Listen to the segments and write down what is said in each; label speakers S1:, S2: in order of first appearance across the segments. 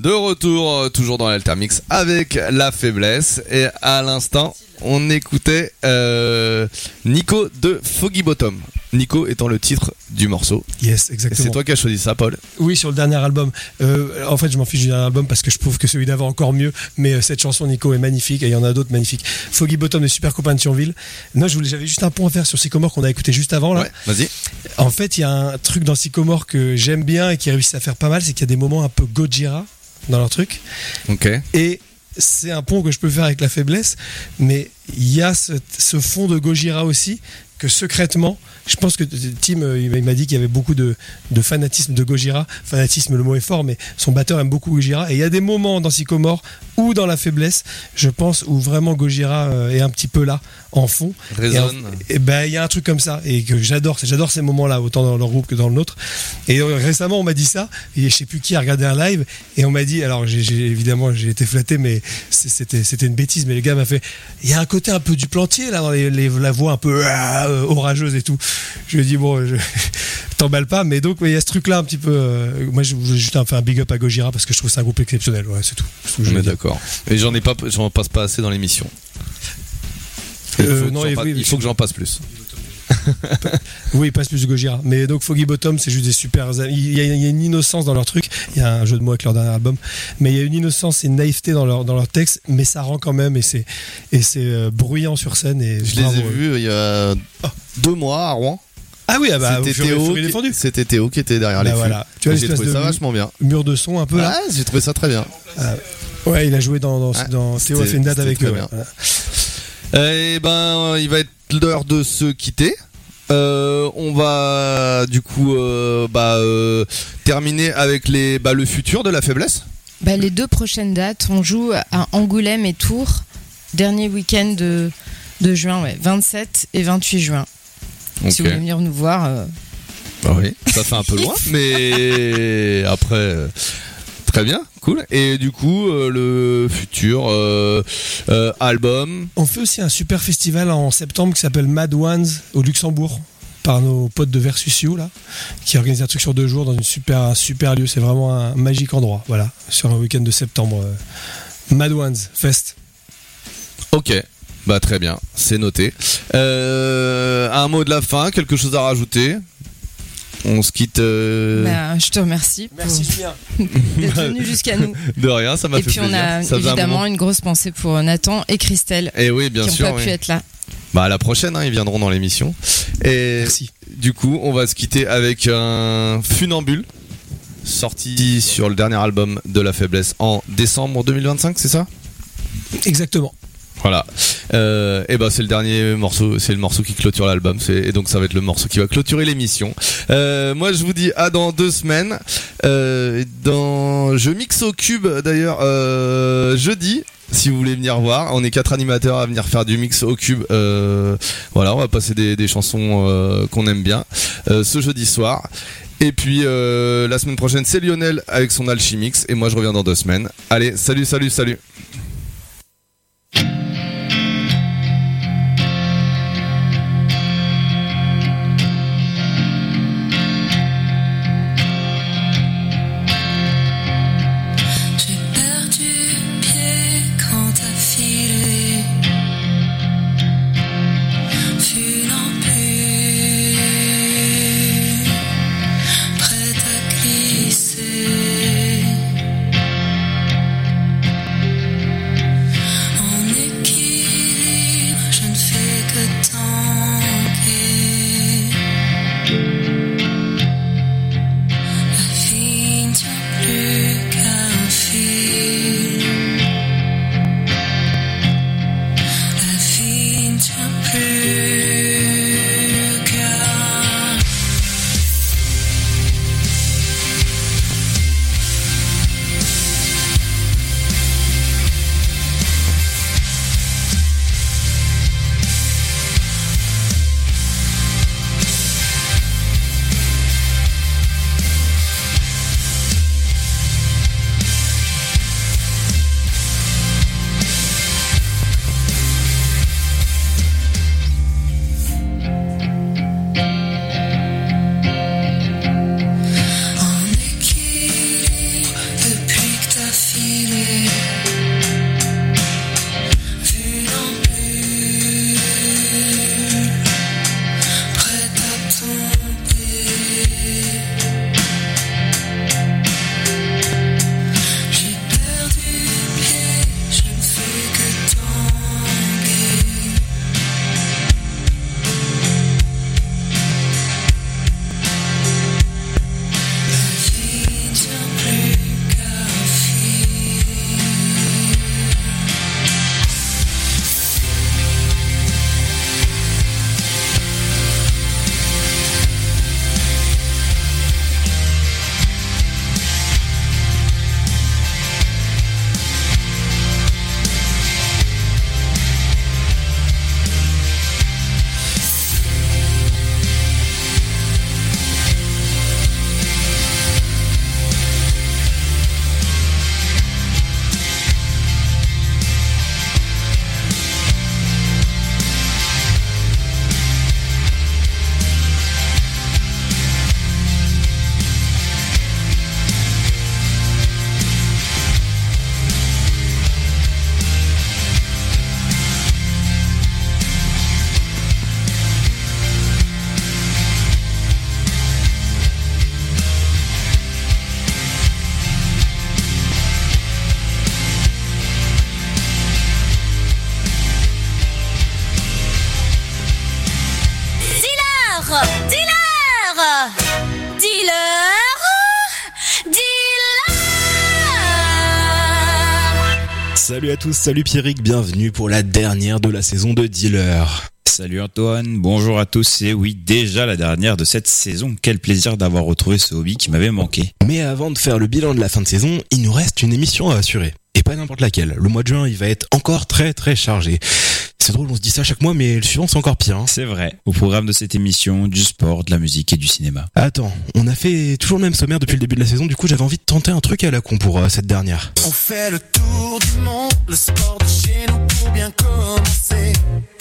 S1: de retour, toujours dans l'Altermix avec La Faiblesse. Et à l'instant, on écoutait Nico de Foggy Bottom. Nico étant le titre du morceau.
S2: Yes, exactement.
S1: Et c'est toi qui as choisi ça, Paul?
S2: Oui, sur le dernier album. En fait, je m'en fiche du dernier album parce que je trouve que celui d'avant encore mieux. Mais cette chanson, Nico, est magnifique et il y en a d'autres magnifiques. Foggy Bottom, les super copains de Thionville. Non, j'avais juste un point à faire sur Sycomore qu'on a écouté juste avant là.
S1: Ouais, vas-y.
S2: En fait, il y a un truc dans Sycomore que j'aime bien et qui réussit à faire pas mal, c'est qu'il y a des moments un peu Gojira dans leur truc.
S1: Ok.
S2: Et c'est un pont que je peux faire avec La Faiblesse, mais il y a ce fond de Gojira aussi, que secrètement, je pense que Tim, il m'a dit qu'il y avait beaucoup de fanatisme de Gojira. Fanatisme, le mot est fort, mais son batteur aime beaucoup Gojira. Et il y a des moments dans Sycomore ou dans La Faiblesse, je pense, où vraiment Gojira est un petit peu là, en fond.
S1: Résonne.
S2: Et ben, il y a un truc comme ça, et que j'adore ces moments-là, autant dans leur groupe que dans le nôtre. Et récemment, on m'a dit ça, et je sais plus qui a regardé un live, et on m'a dit, alors évidemment, j'ai été flatté, mais c'était une bêtise, mais le gars m'a fait, il y a un côté un peu du Plantier, là, dans la voix un peu orageuse et tout. Je lui ai dit, bon, t'emballes pas, mais donc il y a ce truc là un petit peu moi je voulais juste faire un big up à Gojira parce que je trouve c'est un groupe exceptionnel, ouais, c'est tout.
S1: On est d'accord. Et j'en passe pas assez dans l'émission. Il faut que j'en passe plus.
S2: Oui, il passe plus de Gojira. Mais donc Foggy Bottom, c'est juste des super amis. Il y a une innocence dans leur truc. Il y a un jeu de mots avec leur dernier album, mais il y a une innocence et une naïveté dans leur texte, mais ça rend quand même, et c'est bruyant sur scène. Et
S1: je les ai vus il y a 2 mois à Rouen.
S2: Ah oui,
S1: c'était Théo qui était derrière les fûts.
S2: Voilà. Tu vois,
S1: j'ai trouvé ça vachement bien.
S2: Mur de son un peu là.
S1: J'ai trouvé ça très bien.
S2: Ouais, il a joué dans Théo a fait une date avec eux.
S1: Voilà. Et ben, il va être l'heure de se quitter. On va du coup terminer avec le futur de La Faiblesse.
S3: Les 2 prochaines dates, on joue à Angoulême et Tours, dernier week-end de juin, 27 et 28 juin. Okay. Si vous voulez venir nous voir.
S1: Oui, ça fait un peu loin, mais après, très bien, cool. Et du coup, le futur album.
S2: On fait aussi un super festival en septembre qui s'appelle Mad Ones au Luxembourg, par nos potes de Versus You là, qui organisent un truc sur 2 jours dans un super lieu. C'est vraiment un magique endroit, voilà, sur un week-end de septembre. Mad Ones Fest.
S1: Ok. Bah très bien, c'est noté. Un mot de la fin, quelque chose à rajouter? On se quitte.
S3: Je te remercie.
S2: Merci Julien
S3: d'être venu jusqu'à nous.
S1: De rien, ça m'a fait plaisir.
S3: Et puis on a évidemment une grosse pensée pour Nathan et Christelle.
S1: Et oui, bien
S3: qui
S1: sûr.
S3: N'ont pas pu être là.
S1: À la prochaine, ils viendront dans l'émission. Et
S2: merci.
S1: Du coup, on va se quitter avec un Funambule, sorti sur le dernier album de La Faiblesse en décembre 2025, c'est ça?
S2: Exactement.
S1: Voilà. C'est le dernier morceau, c'est le morceau qui clôture l'album, et donc ça va être le morceau qui va clôturer l'émission. Moi je vous dis à dans 2 semaines. Je mixe au cube d'ailleurs jeudi. Si vous voulez venir voir, on est 4 animateurs à venir faire du mix au cube. Voilà, on va passer des chansons qu'on aime bien ce jeudi soir. Et puis la semaine prochaine c'est Lionel avec son Alchimix, et moi je reviens dans 2 semaines. Allez, salut.
S4: Salut à tous, salut Pierrick, bienvenue pour la dernière de la saison de Dealer.
S5: Salut Antoine, bonjour à tous, et oui, déjà la dernière de cette saison. Quel plaisir d'avoir retrouvé ce hobby qui m'avait manqué.
S4: Mais avant de faire le bilan de la fin de saison, il nous reste une émission à assurer. Et pas n'importe laquelle. Le mois de juin, il va être encore très très chargé. C'est drôle, on se dit ça chaque mois, mais le suivant c'est encore pire.
S5: C'est vrai. Au programme de cette émission, du sport, de la musique et du cinéma.
S4: Attends, on a fait toujours le même sommaire depuis le début de la saison, du coup j'avais envie de tenter un truc à la con pour cette dernière.
S6: On fait le tour du monde, le sport de chez nous pour bien commencer.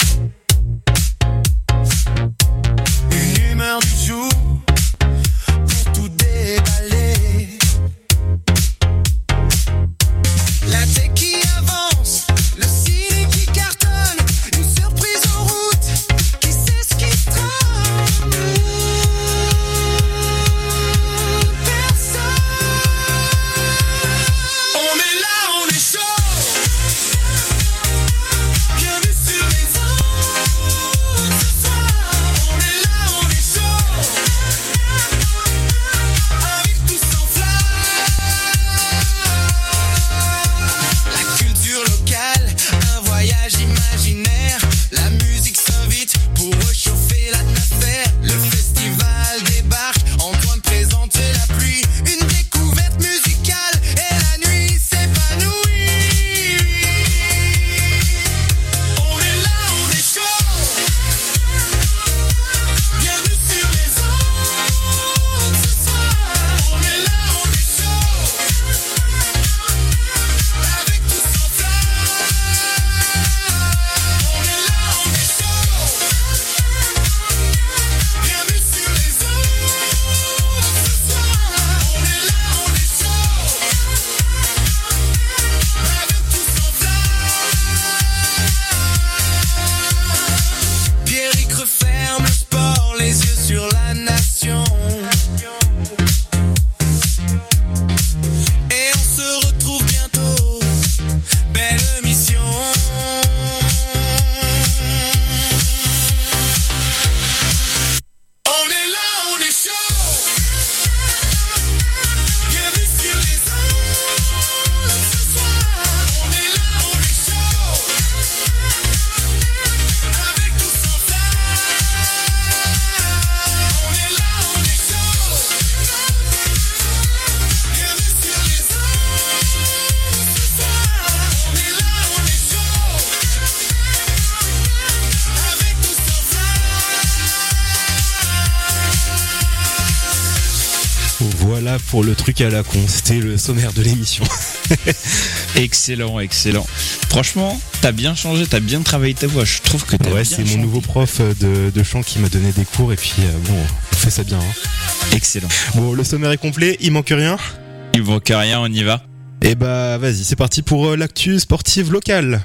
S6: Une humeur du jour pour tout déballer. La tech qui avance, le ciné qui cartonne, une surprise en route, qui sait ce qui se trame. Personne. On est là, on est chaud. Bienvenue sur les ondes ce soir. On est là, on est chaud. Avec tous en la culture locale, un voyage imaginaire. La musique s'invite pour réchauffer l'atmosphère. Le festival débarque, Antoine présente la pluie. Une découverte musicale et la nuit s'épanouit. On est là, on est chaud. Bienvenue sur les ondes ce soir. On est là, on est chaud. Avec tous en flamme. On est là, on est chaud. Bienvenue sur les ondes ce soir. On est là, on est chaud. Avec tous en flamme. Pierrick referme le sport, les yeux sur la nation. Et on se retrouve bientôt. Belle mission. On est là, on est chaud. Bienvenue sur les ondes ce soir. On est là, on est chaud. Avec tous en flamme. On est là, on est chaud. Bienvenue sur les ondes ce soir. On est là, on est chaud. Avec tous en
S4: Voilà pour le truc à la con, c'était le sommaire de l'émission.
S5: Excellent, excellent. Franchement, t'as bien changé, t'as bien travaillé ta voix. Je trouve que t'as
S4: Ouais,
S5: bien
S4: c'est mon
S5: chanté.
S4: nouveau prof de chant qui m'a donné des cours et puis bon, on fait ça bien. Hein.
S5: Excellent.
S4: Bon, le sommaire est complet, il manque rien.
S5: Il manque rien, on y va.
S4: Et bah vas-y, c'est parti pour l'actu sportive locale.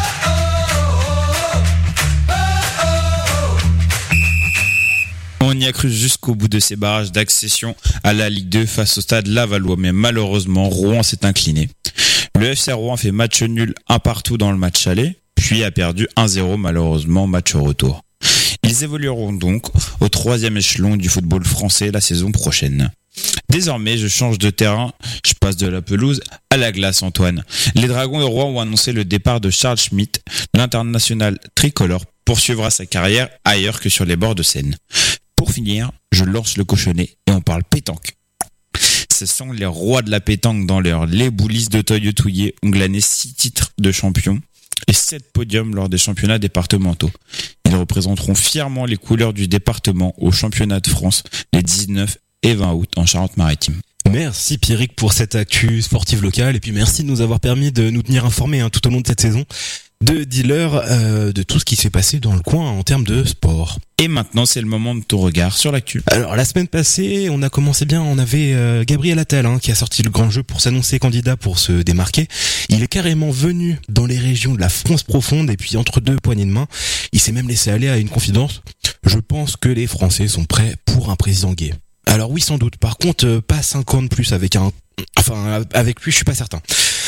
S5: On y a cru jusqu'au bout de ces barrages d'accession à la Ligue 2 face au Stade Lavallois, mais malheureusement, Rouen s'est incliné. Le FC Rouen fait match nul 1-1 dans le match aller, puis a perdu 1-0 malheureusement match au retour. Ils évolueront donc au 3e échelon du football français la saison prochaine. Désormais, je change de terrain, je passe de la pelouse à la glace, Antoine. Les Dragons de Rouen ont annoncé le départ de Charles Schmitt, l'international tricolore poursuivra sa carrière ailleurs que sur les bords de Seine. Pour finir, je lance le cochonnet et on parle pétanque. Ce sont les rois de la pétanque dans leur les boulisses de Toyotouillet ont glané 6 titres de champion et 7 podiums lors des championnats départementaux. Ils représenteront fièrement les couleurs du département au championnat de France les 19 et 20 août en Charente-Maritime.
S4: Merci Pierrick pour cette actu sportive locale et puis merci de nous avoir permis de nous tenir informés tout au long de cette saison de Dealer, de tout ce qui s'est passé dans le coin en termes de sport.
S5: Et maintenant, c'est le moment de ton regard sur l'actu.
S4: Alors la semaine passée, on a commencé bien, on avait Gabriel Attal qui a sorti le grand jeu pour s'annoncer candidat pour se démarquer. Il est carrément venu dans les régions de la France profonde et puis entre deux poignées de main, il s'est même laissé aller à une confidence. Je pense que les Français sont prêts pour un président gay. Alors oui, sans doute. Par contre, pas 5 ans de plus avec avec lui, je suis pas certain.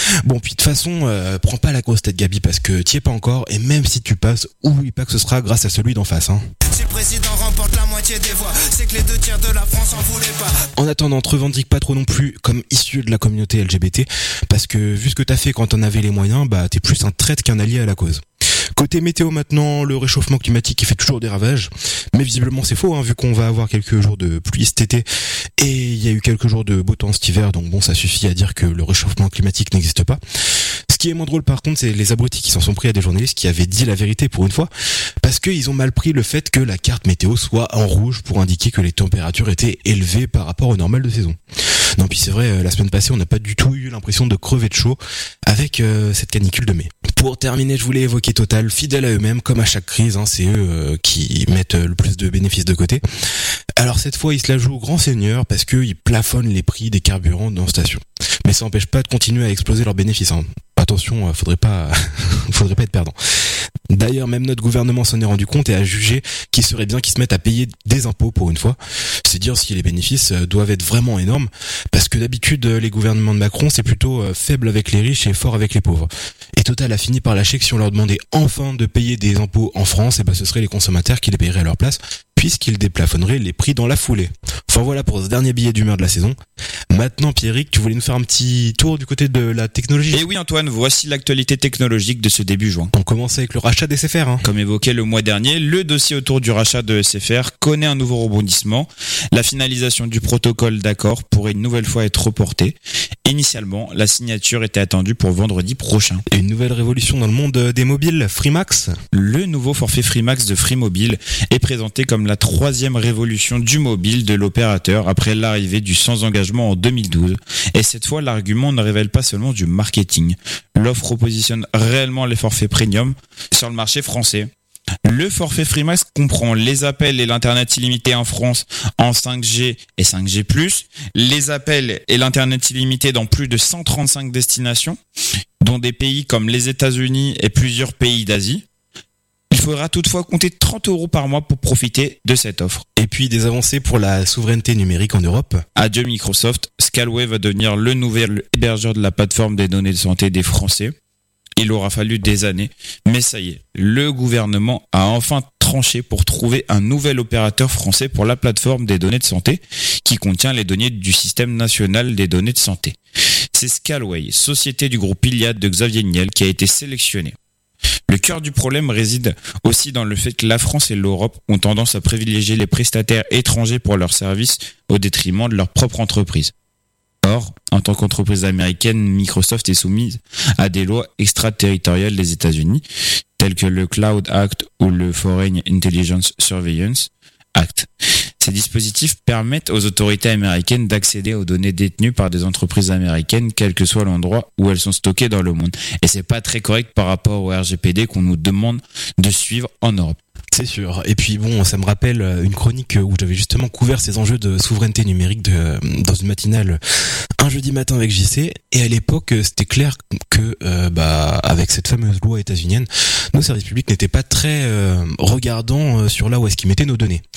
S4: Bon, puis de toute façon, prends pas la grosse tête, Gabi, parce que t'y es pas encore, et même si tu passes, oublie pas que ce sera grâce à celui d'en face, hein.
S6: Si le président remporte la moitié des voix, c'est que les 2/3 de la France en voulaient pas.
S4: En attendant, te revendique pas trop non plus comme issu de la communauté LGBT, parce que vu ce que t'as fait quand t'en avais les moyens, bah t'es plus un traître qu'un allié à la cause. Côté météo maintenant, le réchauffement climatique il fait toujours des ravages, mais visiblement c'est faux, hein, vu qu'on va avoir quelques jours de pluie cet été, et il y a eu quelques jours de beau temps cet hiver, donc bon, ça suffit à dire que le réchauffement climatique n'existe pas. Ce qui est moins drôle par contre, c'est les abrutis qui s'en sont pris à des journalistes qui avaient dit la vérité pour une fois, parce qu'ils ont mal pris le fait que la carte météo soit en rouge pour indiquer que les températures étaient élevées par rapport au normal de saison. Non, puis c'est vrai, la semaine passée, on n'a pas du tout eu l'impression de crever de chaud avec cette canicule de mai. Pour terminer, je voulais évoquer Total, fidèles à eux-mêmes, comme à chaque crise, hein, c'est eux qui mettent le plus de bénéfices de côté. Alors cette fois, ils se la jouent au grand seigneur parce qu'ils plafonnent les prix des carburants dans station. Mais ça n'empêche pas de continuer à exploser leurs bénéfices, hein. Attention, faudrait pas être perdant. D'ailleurs, même notre gouvernement s'en est rendu compte et a jugé qu'il serait bien qu'ils se mettent à payer des impôts pour une fois. C'est dire si les bénéfices doivent être vraiment énormes, parce que d'habitude, les gouvernements de Macron, c'est plutôt faible avec les riches et fort avec les pauvres. Et Total a fini par lâcher que si on leur demandait enfin de payer des impôts en France, et ben ce seraient les consommateurs qui les paieraient à leur place, puisqu'ils déplafonneraient les prix dans la foulée. Enfin voilà pour ce dernier billet d'humeur de la saison. Maintenant, Pierrick, tu voulais nous faire un petit tour du côté de la technologie.
S5: Et oui Antoine, voici l'actualité technologique de ce début juin.
S4: On commence avec le rachat d'SFR, hein.
S5: Comme évoqué le mois dernier, le dossier autour du rachat de SFR connaît un nouveau rebondissement. La finalisation du protocole d'accord pourrait une nouvelle fois être reportée. Initialement, la signature était attendue pour vendredi prochain.
S4: Et une nouvelle révolution dans le monde des mobiles, Freemax.
S5: Le nouveau forfait Freemax de Free Mobile est présenté comme la 3e révolution du mobile de l'opérateur après l'arrivée du sans engagement en 2012. Et cette fois, l'argument ne révèle pas seulement du marketing. L'offre repositionne réellement les forfaits premium sur le marché français. Le forfait Freemax comprend les appels et l'internet illimité en France en 5G et 5G+, les appels et l'internet illimité dans plus de 135 destinations, dont des pays comme les États-Unis et plusieurs pays d'Asie. Il faudra toutefois compter 30 € par mois pour profiter de cette offre.
S4: Et puis des avancées pour la souveraineté numérique en Europe.
S5: Adieu Microsoft, Scalway va devenir le nouvel hébergeur de la plateforme des données de santé des Français. Il aura fallu des années, mais ça y est, le gouvernement a enfin tranché pour trouver un nouvel opérateur français pour la plateforme des données de santé qui contient les données du système national des données de santé. C'est Scalway, société du groupe Iliad de Xavier Niel, qui a été sélectionné. Le cœur du problème réside aussi dans le fait que la France et l'Europe ont tendance à privilégier les prestataires étrangers pour leurs services au détriment de leur propre entreprise. Or, en tant qu'entreprise américaine, Microsoft est soumise à des lois extraterritoriales des États-Unis, telles que le Cloud Act ou le Foreign Intelligence Surveillance Act. Ces dispositifs permettent aux autorités américaines d'accéder aux données détenues par des entreprises américaines, quel que soit l'endroit où elles sont stockées dans le monde. Et c'est pas très correct par rapport au RGPD qu'on nous demande de suivre en Europe.
S4: C'est sûr. Et puis bon, ça me rappelle une chronique où j'avais justement couvert ces enjeux de souveraineté numérique dans une matinale un jeudi matin avec JC. Et à l'époque, c'était clair que avec cette fameuse loi états-unienne, nos services publics n'étaient pas très regardants sur là où est-ce qu'ils mettaient nos données.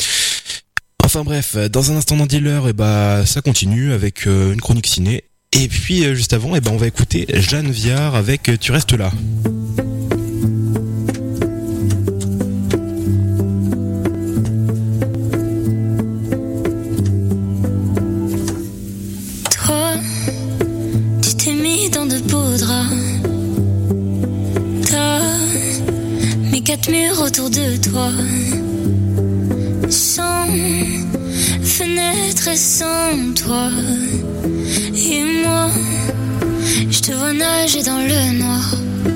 S4: Enfin bref, dans un instant dans Dealer, ça continue avec une chronique ciné. Et puis juste avant, on va écouter Jeanne Viard avec Tu restes là.
S7: Toi, tu t'es mis dans de beaux draps. T'as mis 4 murs autour de toi. Sans fenêtre et sans toi. Et moi, je te vois nager dans le noir.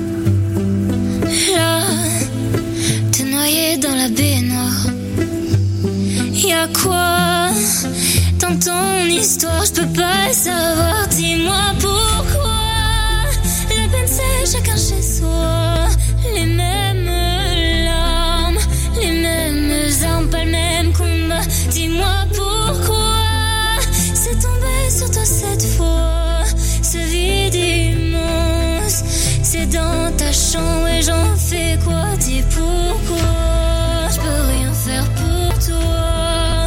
S7: Là, te noyer dans la baignoire. Y'a quoi dans ton histoire? Je peux pas le savoir. Dis-moi pourquoi. La peine c'est chacun chez soi. Les mêmes larmes, les mêmes armes, pas le même combat. Dis-moi pourquoi c'est tombé sur toi cette fois. Ce vide immense, c'est dans ta chambre et j'en fais quoi? Dis pourquoi je peux rien faire pour toi.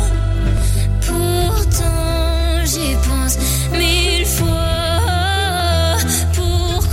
S7: Pourtant j'y pense 1000 fois. Pourquoi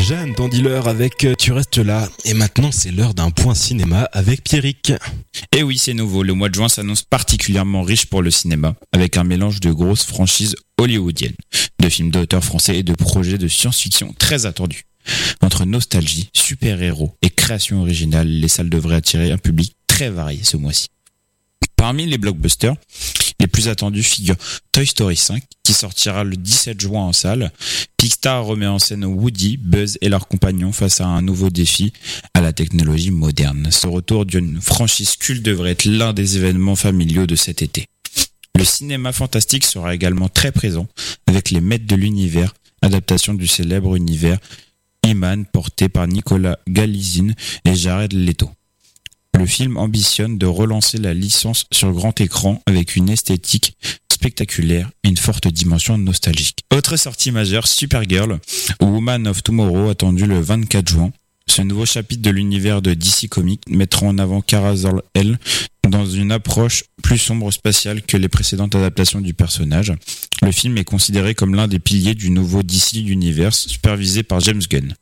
S4: Jeanne dans Dealer avec Tu restes là. Et maintenant, c'est l'heure d'un point cinéma avec Pierrick.
S5: Et oui, c'est nouveau. Le mois de juin s'annonce particulièrement riche pour le cinéma, avec un mélange de grosses franchises hollywoodiennes, de films d'auteurs français et de projets de science-fiction très attendus. Entre nostalgie, super-héros et création originale, les salles devraient attirer un public très varié ce mois-ci. Parmi les blockbusters, les plus attendus figurent Toy Story 5, qui sortira le 17 juin en salle. Pixar remet en scène Woody, Buzz et leurs compagnons face à un nouveau défi à la technologie moderne. Ce retour d'une franchise culte devrait être l'un des événements familiaux de cet été. Le cinéma fantastique sera également très présent, avec Les Maîtres de l'Univers, adaptation du célèbre univers He-Man porté par Nicolas Galizine et Jared Leto. Le film ambitionne de relancer la licence sur grand écran avec une esthétique spectaculaire et une forte dimension nostalgique. Autre sortie majeure, Supergirl, Woman of Tomorrow, attendu le 24 juin. Ce nouveau chapitre de l'univers de DC Comics mettra en avant Kara Zor-El dans une approche plus sombre spatiale que les précédentes adaptations du personnage. Le film est considéré comme l'un des piliers du nouveau DC Universe, supervisé par James Gunn.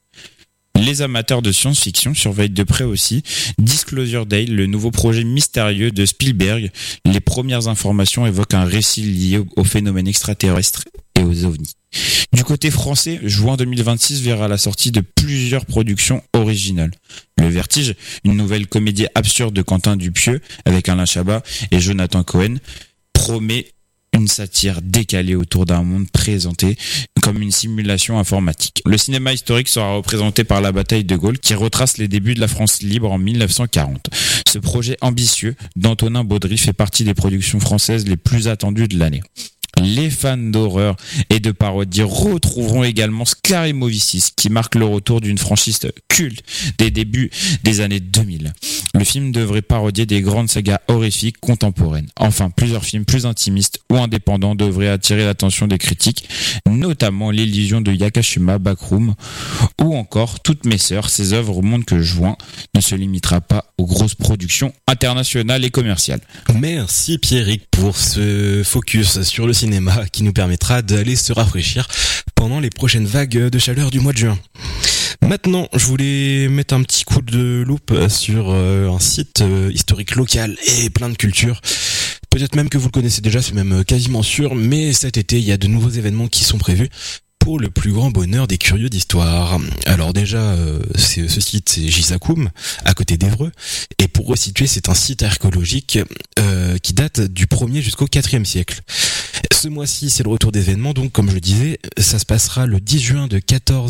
S5: Les amateurs de science-fiction surveillent de près aussi Disclosure Day, le nouveau projet mystérieux de Spielberg. Les premières informations évoquent un récit lié au phénomène extraterrestre et aux ovnis. Du côté français, juin 2026 verra la sortie de plusieurs productions originales. Le Vertige, une nouvelle comédie absurde de Quentin Dupieux avec Alain Chabat et Jonathan Cohen, promet une satire décalée autour d'un monde présenté comme une simulation informatique. Le cinéma historique sera représenté par La Bataille de Gaulle, qui retrace les débuts de la France libre en 1940. Ce projet ambitieux d'Antonin Baudry fait partie des productions françaises les plus attendues de l'année. Les fans d'horreur et de parodie retrouveront également Scary Movie 6, qui marque le retour d'une franchise culte des débuts des années 2000. Le film devrait parodier des grandes sagas horrifiques contemporaines. Enfin, plusieurs films plus intimistes ou indépendants devraient attirer l'attention des critiques, notamment l'Illusion de Yakashima Backroom ou encore Toutes mes sœurs. Ces œuvres montrent que juin ne se limitera pas aux grosses productions internationales et commerciales.
S4: Merci Pierrick pour ce focus sur le cinéma qui nous permettra d'aller se rafraîchir pendant les prochaines vagues de chaleur du mois de juin. Maintenant, je voulais mettre un petit coup de loupe sur un site historique local et plein de culture. Peut-être même que vous le connaissez déjà, c'est même quasiment sûr, mais cet été, il y a de nouveaux événements qui sont prévus pour le plus grand bonheur des curieux d'histoire. Alors déjà, ce site, c'est Gisakoum, à côté d'Évreux. Et pour resituer, c'est un site archéologique qui date du 1er jusqu'au 4e siècle. Ce mois-ci, c'est le retour d'événements, donc comme je le disais, ça se passera le 10 juin de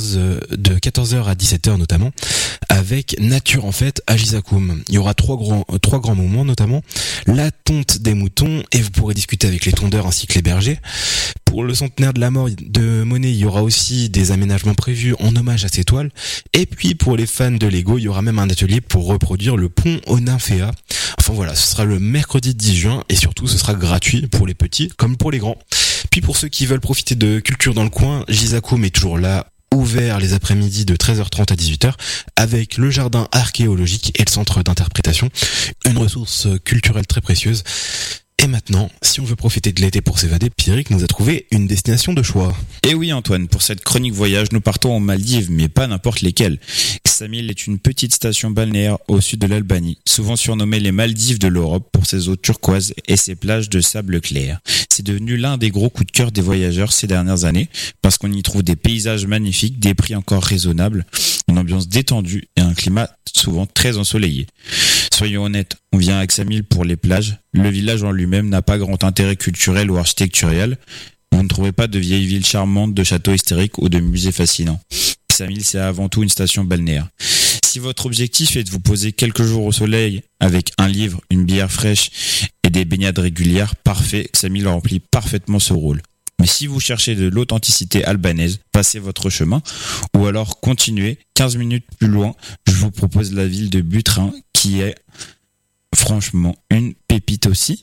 S4: 14h à 17h notamment, avec Nature en fête à Gisakoum. Il y aura trois grands moments, notamment la tonte des moutons, et vous pourrez discuter avec les tondeurs ainsi que les bergers. Pour le centenaire de la mort de Monet, il y aura aussi des aménagements prévus en hommage à ces toiles. Et puis pour les fans de Lego, il y aura même un atelier pour reproduire le pont aux Nymphéas. Enfin voilà, ce sera le mercredi 10 juin et surtout ce sera gratuit pour les petits comme pour les grands. Puis pour ceux qui veulent profiter de culture dans le coin, Gisakoum est toujours là, ouvert les après-midi de 13h30 à 18h avec le jardin archéologique et le centre d'interprétation, une ressource culturelle très précieuse. Et maintenant, si on veut profiter de l'été pour s'évader, Pierrick nous a trouvé une destination de choix.
S5: Et oui Antoine, pour cette chronique voyage, nous partons aux Maldives, mais pas n'importe lesquelles. Ksamil est une petite station balnéaire au sud de l'Albanie, souvent surnommée les Maldives de l'Europe pour ses eaux turquoises et ses plages de sable clair. C'est devenu l'un des gros coups de cœur des voyageurs ces dernières années, parce qu'on y trouve des paysages magnifiques, des prix encore raisonnables, une ambiance détendue et un climat souvent très ensoleillé. Soyons honnêtes, on vient à Ksamil pour les plages. Le village en lui-même n'a pas grand intérêt culturel ou architecturel. Vous ne trouvez pas de vieilles villes charmantes, de châteaux historiques ou de musées fascinants. Ksamil, c'est avant tout une station balnéaire. Si votre objectif est de vous poser quelques jours au soleil avec un livre, une bière fraîche et des baignades régulières, parfait, Ksamil remplit parfaitement ce rôle. Mais si vous cherchez de l'authenticité albanaise, passez votre chemin ou alors continuez 15 minutes plus loin. Je vous propose la ville de Butrin qui est franchement une pépite aussi.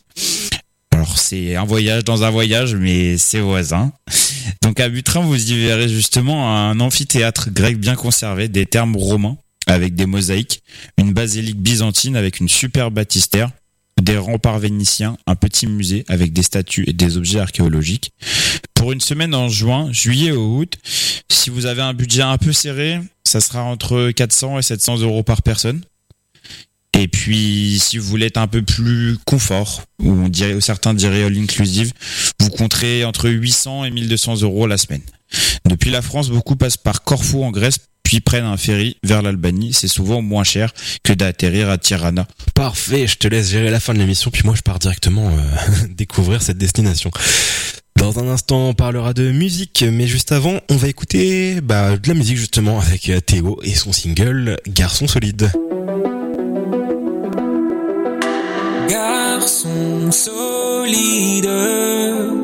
S5: Alors c'est un voyage dans un voyage, mais c'est voisin. Donc à Butrin, vous y verrez justement un amphithéâtre grec bien conservé, des thermes romains avec des mosaïques, une basilique byzantine avec une super baptistère, des remparts vénitiens, un petit musée avec des statues et des objets archéologiques. Pour une semaine en juillet ou août, si vous avez un budget un peu serré, ça sera entre 400 et 700 euros par personne. Et puis, si vous voulez être un peu plus confort, ou certains diraient all inclusive, vous compterez entre 800 et 1200 euros la semaine. Depuis la France, beaucoup passent par Corfou en Grèce, puis prennent un ferry vers l'Albanie. C'est souvent moins cher que d'atterrir à Tirana.
S4: Parfait, je te laisse gérer la fin de l'émission, puis moi je pars directement découvrir cette destination. Dans un instant, on parlera de musique, mais juste avant, on va écouter de la musique justement avec Théo et son single Garçon solide.
S6: Garçon solide,